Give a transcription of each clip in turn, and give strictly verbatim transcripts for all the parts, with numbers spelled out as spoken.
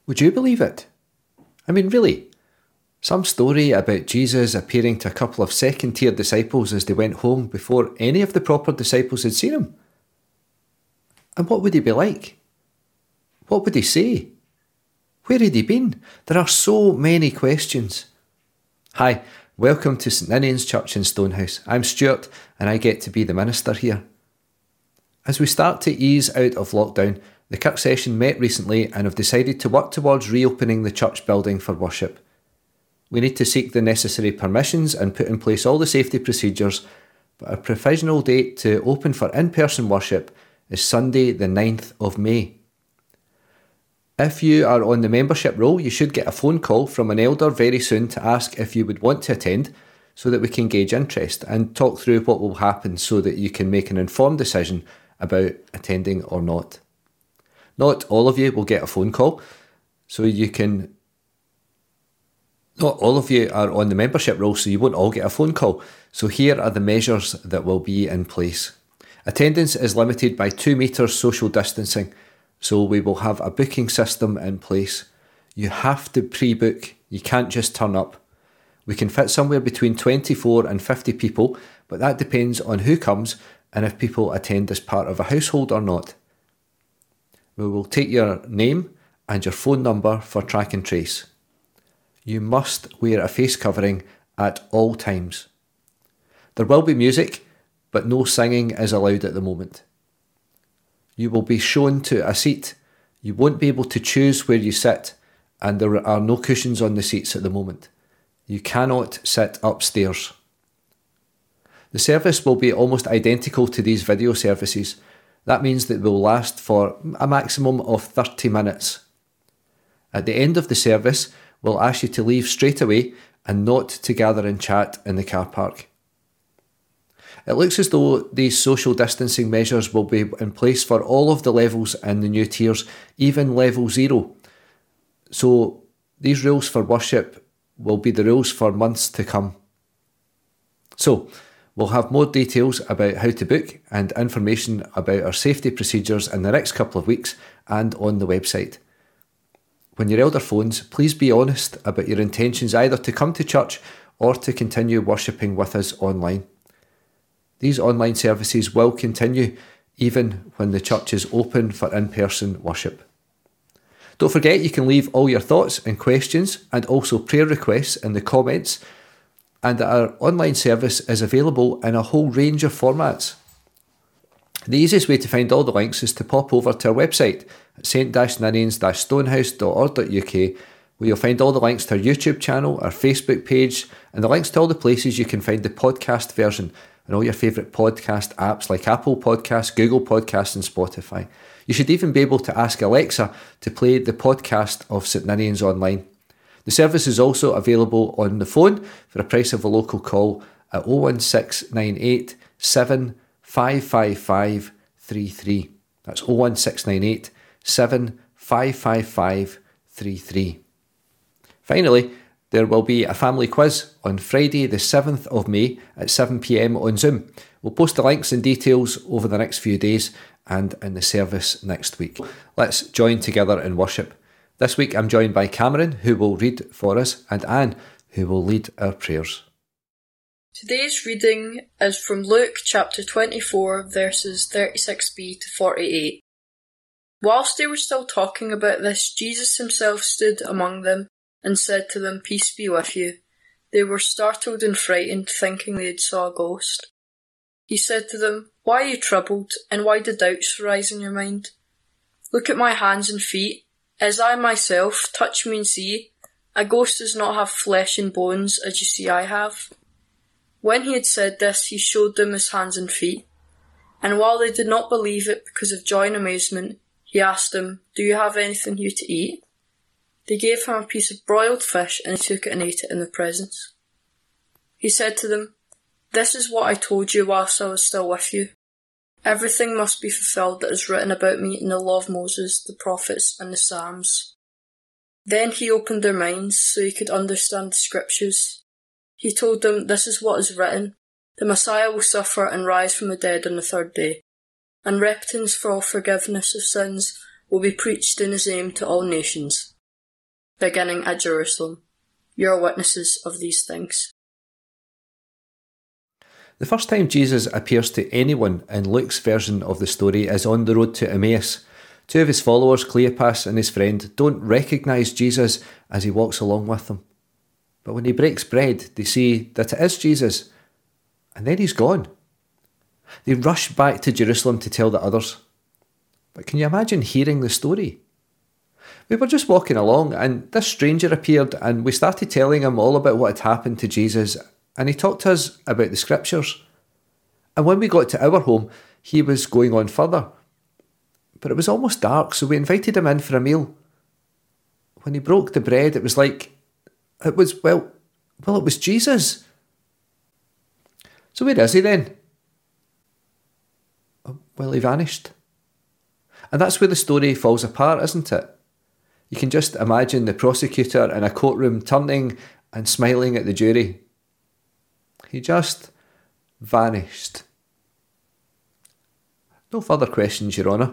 Would you believe it? I mean, really? Some story about Jesus appearing to a couple of second-tier disciples as they went home before any of the proper disciples had seen him? And what would he be like? What would he say? Where had he been? There are so many questions. Hi, welcome to St Ninian's Church in Stonehouse. I'm Stuart and I get to be the minister here. As we start to ease out of lockdown, the Kirk Session met recently and have decided to work towards reopening the church building for worship. We need to seek the necessary permissions and put in place all the safety procedures, but our provisional date to open for in-person worship is Sunday the ninth of May. If you are on the membership roll, you should get a phone call from an elder very soon to ask if you would want to attend so that we can gauge interest and talk through what will happen so that you can make an informed decision about attending or not. Not all of you will get a phone call, so you can... Not all of you are on the membership roll, so you won't all get a phone call. So here are the measures that will be in place. Attendance is limited by two metres social distancing, so we will have a booking system in place. You have to pre-book, you can't just turn up. We can fit somewhere between twenty-four and fifty people, but that depends on who comes and if people attend as part of a household or not. We will take your name and your phone number for track and trace. You must wear a face covering at all times. There will be music, but no singing is allowed at the moment. You will be shown to a seat. You won't be able to choose where you sit, and there are no cushions on the seats at the moment. You cannot sit upstairs. The service will be almost identical to these video services. That means that it will last for a maximum of thirty minutes. At the end of the service, we'll ask you to leave straight away and not to gather and chat in the car park. It looks as though these social distancing measures will be in place for all of the levels in the new tiers, even level zero. So these rules for worship will be the rules for months to come. So we'll have more details about how to book and information about our safety procedures in the next couple of weeks and on the website. When your elder phones, please be honest about your intentions either to come to church or to continue worshipping with us online. These online services will continue even when the church is open for in-person worship. Don't forget you can leave all your thoughts and questions and also prayer requests in the comments, and that our online service is available in a whole range of formats. The easiest way to find all the links is to pop over to our website at s t ninians dash stonehouse dot org dot u k, where you'll find all the links to our YouTube channel, our Facebook page, and the links to all the places you can find the podcast version and all your favourite podcast apps like Apple Podcasts, Google Podcasts and Spotify. You should even be able to ask Alexa to play the podcast of St Ninians online. The service is also available on the phone for a price of a local call at oh one six nine eight seven five five five three three. That's oh one six nine eight seven five five five three three. Finally, there will be a family quiz on Friday the seventh of May at seven p m on Zoom. We'll post the links and details over the next few days and in the service next week. Let's join together in worship. This week I'm joined by Cameron, who will read for us, and Anne, who will lead our prayers. Today's reading is from Luke chapter twenty-four, verses thirty-six b to forty-eight. Whilst they were still talking about this, Jesus himself stood among them and said to them, "Peace be with you." They were startled and frightened, thinking they had saw a ghost. He said to them, "Why are you troubled, and why do doubts arise in your mind? Look at my hands and feet. As I myself, touch me and see. A ghost does not have flesh and bones, as you see I have." When he had said this, he showed them his hands and feet. And while they did not believe it because of joy and amazement, he asked them, "Do you have anything here to eat?" They gave him a piece of broiled fish, and he took it and ate it in their presence. He said to them, "This is what I told you whilst I was still with you. Everything must be fulfilled that is written about me in the law of Moses, the prophets, and the Psalms." Then he opened their minds so he could understand the scriptures. He told them, "This is what is written. The Messiah will suffer and rise from the dead on the third day, and repentance for all forgiveness of sins will be preached in his name to all nations, beginning at Jerusalem. You are witnesses of these things. The first time Jesus appears to anyone in Luke's version of the story is on the road to Emmaus. Two of his followers, Cleopas and his friend, don't recognise Jesus as he walks along with them. But when he breaks bread, they see that it is Jesus, and then he's gone. They rush back to Jerusalem to tell the others. But can you imagine hearing the story? We were just walking along and this stranger appeared and we started telling him all about what had happened to Jesus, and he talked to us about the scriptures. And when we got to our home, he was going on further. But it was almost dark, so we invited him in for a meal. When he broke the bread, it was like, it was, well, well, it was Jesus. So where is he then? Well, he vanished. And that's where the story falls apart, isn't it? You can just imagine the prosecutor in a courtroom turning and smiling at the jury. He just vanished. No further questions, Your Honour.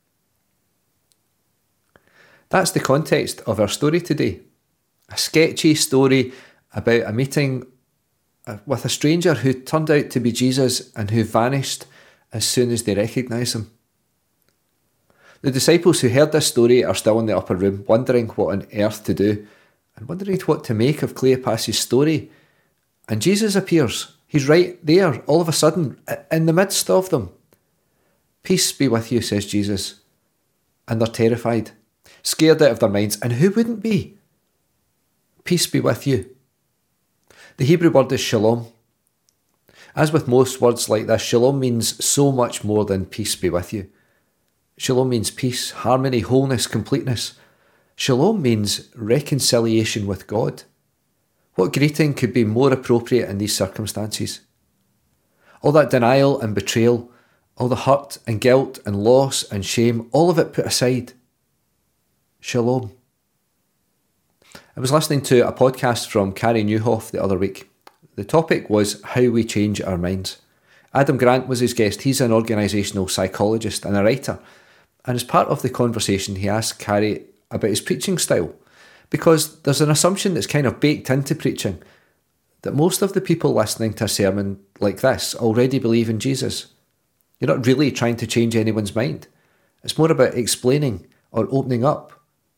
That's the context of our story today. A sketchy story about a meeting with a stranger who turned out to be Jesus and who vanished as soon as they recognised him. The disciples who heard this story are still in the upper room, wondering what on earth to do and wondering what to make of Cleopas' story. And Jesus appears. He's right there, all of a sudden, in the midst of them. Peace be with you, says Jesus. And they're terrified, scared out of their minds. And who wouldn't be? Peace be with you. The Hebrew word is shalom. As with most words like this, shalom means so much more than peace be with you. Shalom means peace, harmony, wholeness, completeness. Shalom means reconciliation with God. What greeting could be more appropriate in these circumstances? All that denial and betrayal, all the hurt and guilt and loss and shame, all of it put aside. Shalom. I was listening to a podcast from Carey Nieuwhof the other week. The topic was how we change our minds. Adam Grant was his guest. He's an organisational psychologist and a writer. And as part of the conversation, he asked Carey about his preaching style, because there's an assumption that's kind of baked into preaching that most of the people listening to a sermon like this already believe in Jesus. You're not really trying to change anyone's mind. It's more about explaining or opening up,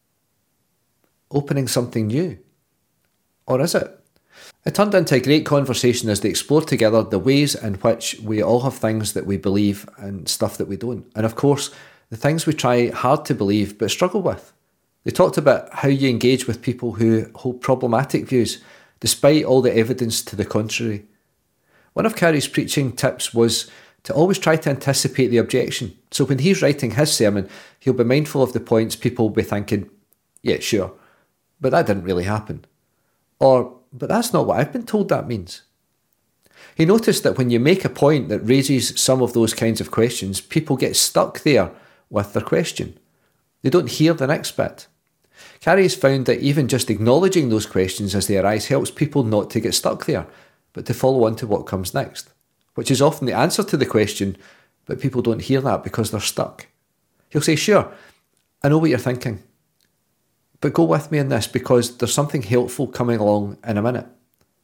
opening something new. Or is it? It turned into a great conversation as they explored together the ways in which we all have things that we believe and stuff that we don't. And of course, the things we try hard to believe but struggle with. They talked about how you engage with people who hold problematic views, despite all the evidence to the contrary. One of Carey's preaching tips was to always try to anticipate the objection. So when he's writing his sermon, he'll be mindful of the points people will be thinking, yeah, sure, but that didn't really happen. Or, but that's not what I've been told that means. He noticed that when you make a point that raises some of those kinds of questions, people get stuck there with their question. They don't hear the next bit. Carey has found that even just acknowledging those questions as they arise helps people not to get stuck there, but to follow on to what comes next, which is often the answer to the question, but people don't hear that because they're stuck. He'll say, sure, I know what you're thinking, but go with me in this because there's something helpful coming along in a minute.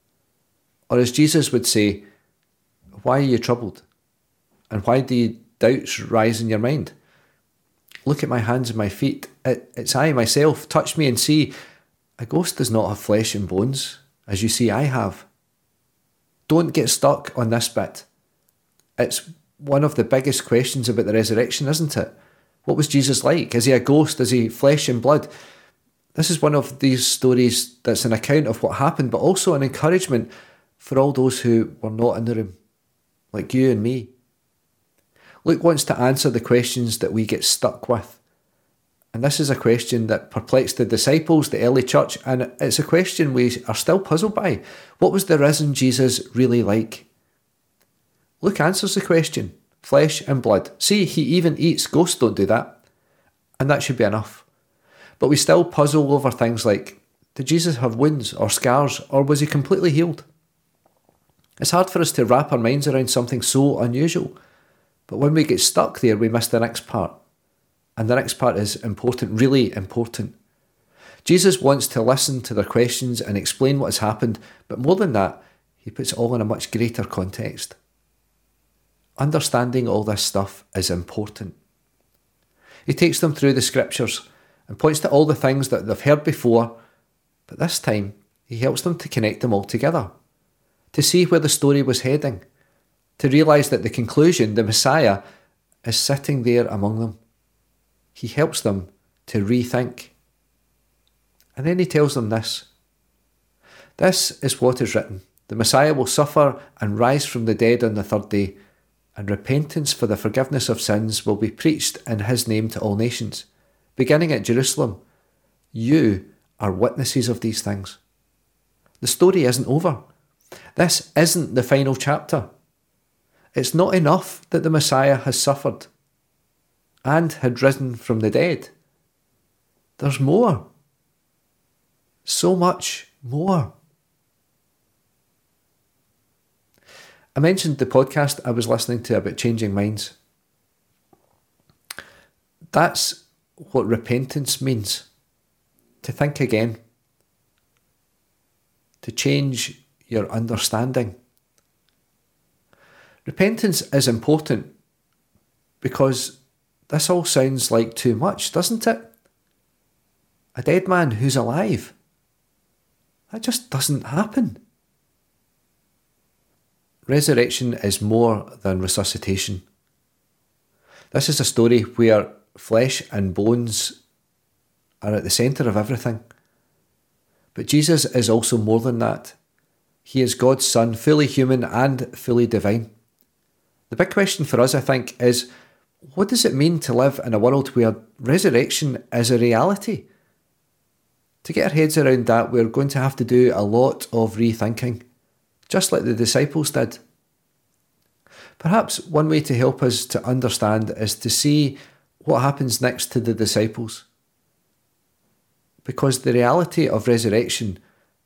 Or as Jesus would say, why are you troubled? And why do doubts rise in your mind? Look at my hands and my feet. It, it's I myself. Touch me and see. A ghost does not have flesh and bones, as you see I have. Don't get stuck on this bit. It's one of the biggest questions about the resurrection, isn't it? What was Jesus like? Is he a ghost? Is he flesh and blood? This is one of these stories that's an account of what happened, but also an encouragement for all those who were not in the room, like you and me. Luke wants to answer the questions that we get stuck with. And this is a question that perplexed the disciples, the early church, and it's a question we are still puzzled by. What was the risen Jesus really like? Luke answers the question, flesh and blood. See, he even eats. Ghosts don't do that. And that should be enough. But we still puzzle over things like, did Jesus have wounds or scars, or was he completely healed? It's hard for us to wrap our minds around something so unusual. But when we get stuck there, we miss the next part. And the next part is important, really important. Jesus wants to listen to their questions and explain what has happened, but more than that, he puts it all in a much greater context. Understanding all this stuff is important. He takes them through the scriptures and points to all the things that they've heard before, but this time he helps them to connect them all together, to see where the story was heading, to realise that the conclusion, the Messiah, is sitting there among them. He helps them to rethink. And then he tells them this. This is what is written. The Messiah will suffer and rise from the dead on the third day, and repentance for the forgiveness of sins will be preached in his name to all nations, beginning at Jerusalem. You are witnesses of these things. The story isn't over. This isn't the final chapter. It's not enough that the Messiah has suffered and had risen from the dead. There's more. So much more. I mentioned the podcast I was listening to about changing minds. That's what repentance means. To think again. To change your understanding. Repentance is important because this all sounds like too much, doesn't it? A dead man who's alive. That just doesn't happen. Resurrection is more than resuscitation. This is a story where flesh and bones are at the centre of everything. But Jesus is also more than that. He is God's Son, fully human and fully divine. The big question for us, I think, is what does it mean to live in a world where resurrection is a reality? To get our heads around that, we're going to have to do a lot of rethinking, just like the disciples did. Perhaps one way to help us to understand is to see what happens next to the disciples. Because the reality of resurrection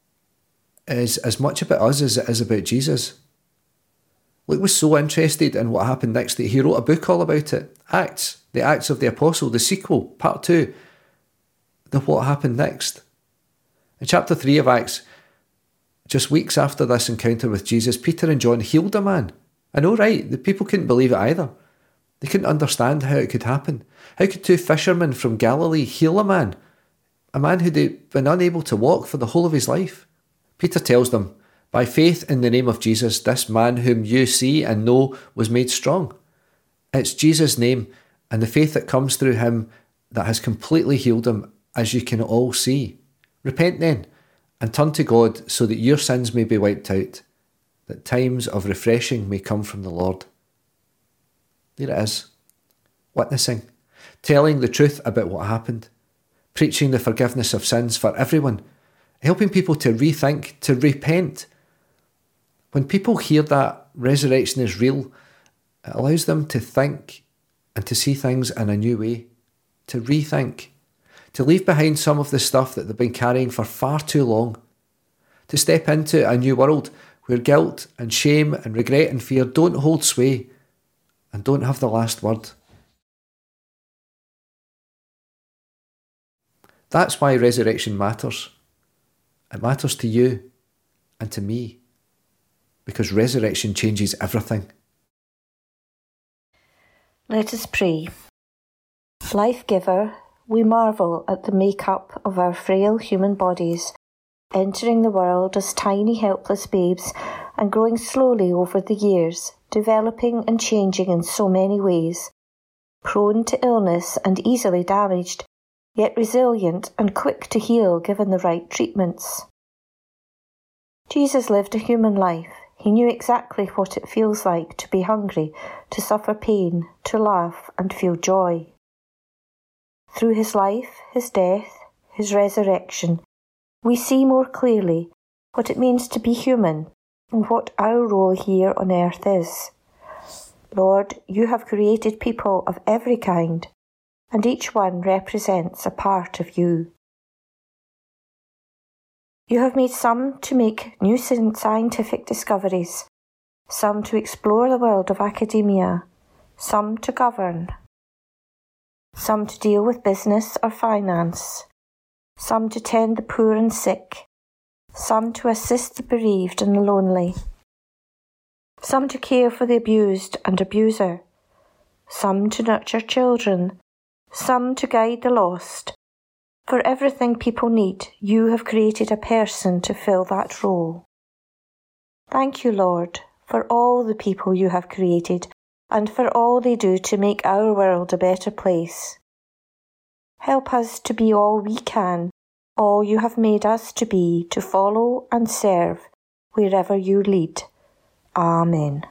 is as much about us as it is about Jesus. Luke was so interested in what happened next that he wrote a book all about it. Acts, the Acts of the Apostle, the sequel, part two, the what happened next. In chapter three of Acts, just weeks after this encounter with Jesus, Peter and John healed a man. I know, right? The people couldn't believe it either. They couldn't understand how it could happen. How could two fishermen from Galilee heal a man? A man who'd been unable to walk for the whole of his life. Peter tells them, by faith in the name of Jesus, this man whom you see and know was made strong. It's Jesus' name and the faith that comes through him that has completely healed him, as you can all see. Repent then, and turn to God so that your sins may be wiped out, that times of refreshing may come from the Lord. There it is. Witnessing, telling the truth about what happened, preaching the forgiveness of sins for everyone, helping people to rethink, to repent. When people hear that resurrection is real, it allows them to think and to see things in a new way, to rethink, to leave behind some of the stuff that they've been carrying for far too long, to step into a new world where guilt and shame and regret and fear don't hold sway and don't have the last word. That's why resurrection matters. It matters to you and to me, because resurrection changes everything. Let us pray. Life-giver, we marvel at the make-up of our frail human bodies, entering the world as tiny helpless babes and growing slowly over the years, developing and changing in so many ways, prone to illness and easily damaged, yet resilient and quick to heal given the right treatments. Jesus lived a human life. He knew exactly what it feels like to be hungry, to suffer pain, to laugh and feel joy. Through his life, his death, his resurrection, we see more clearly what it means to be human and what our role here on earth is. Lord, you have created people of every kind, and each one represents a part of you. You have made some to make new scientific discoveries, some to explore the world of academia, some to govern, some to deal with business or finance, some to tend the poor and sick, some to assist the bereaved and the lonely, some to care for the abused and abuser, some to nurture children, some to guide the lost. For everything people need, you have created a person to fill that role. Thank you, Lord, for all the people you have created and for all they do to make our world a better place. Help us to be all we can, all you have made us to be, to follow and serve wherever you lead. Amen.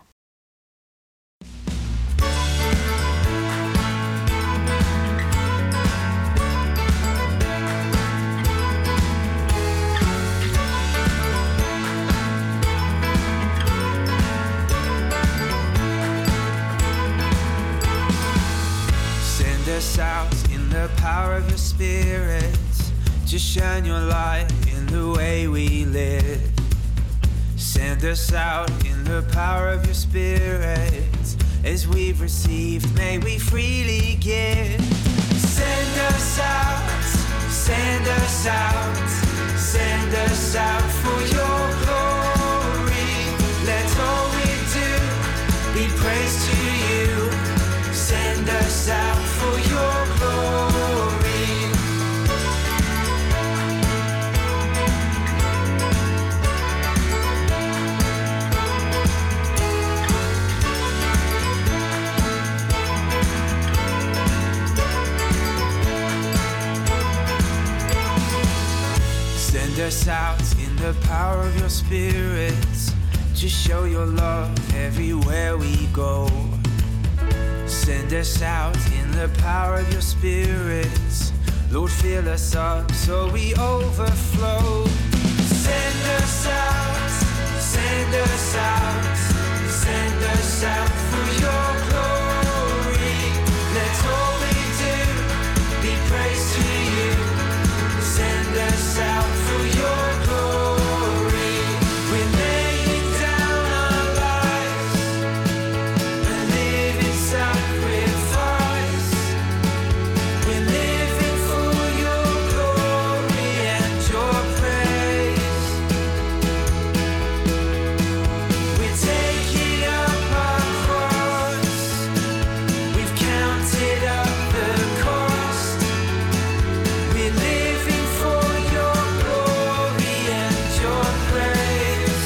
Send us out in the power of your Spirit, to shine your light in the way we live. Send us out in the power of your Spirit. As we've received, may we freely give. Send us out, send us out, send us out for your glory. Let all we do be praise to you. Send us out for your glory. Send us out in the power of your Spirit, to show your love everywhere we go. Send us out in the power of your Spirit. Lord, fill us up so we overflow. Send us out, send us out, send us out for your glory. Let all we do be praise to you. Send us out for your glory. We're laying down our lives and living sacrifice. We're living for your glory and your praise. We're taking up our cross. We've counted up the cost. We're living for your glory and your praise.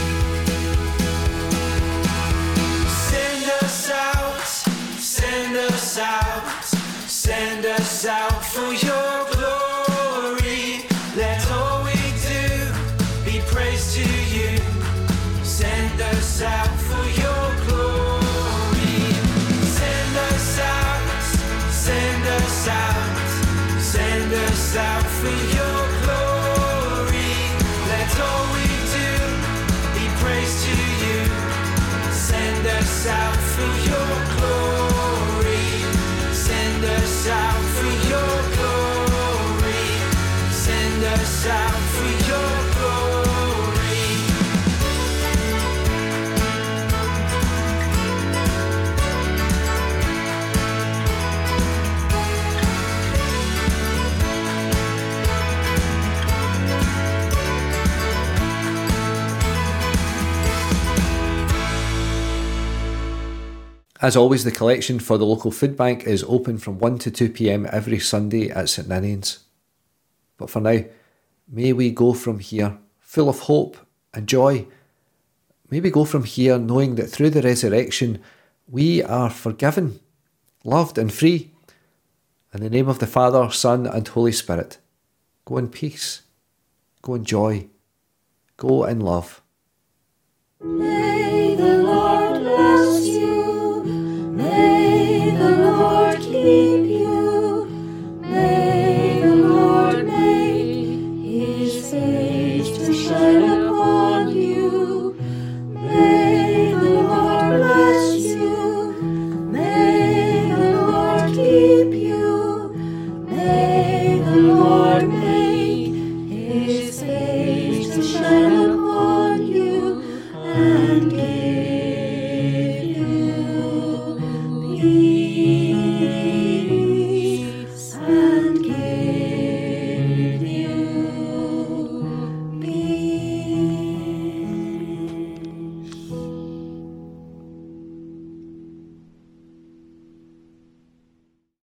Send us out, send us out, send us out for your glory. Let all we do be praise to you. Send us out for your glory. Send us out, send us out, send us out for your glory. Let all we do be praise to you. Send us out for your glory. Send us out for your glory. Send us out for your glory. As always, the collection for the local food bank is open from one to two p m every Sunday at St Ninian's. But for now, may we go from here full of hope and joy. May we go from here knowing that through the resurrection we are forgiven, loved and free. In the name of the Father, Son and Holy Spirit, go in peace, go in joy, go in love. May the Lord bless you. May the Lord keep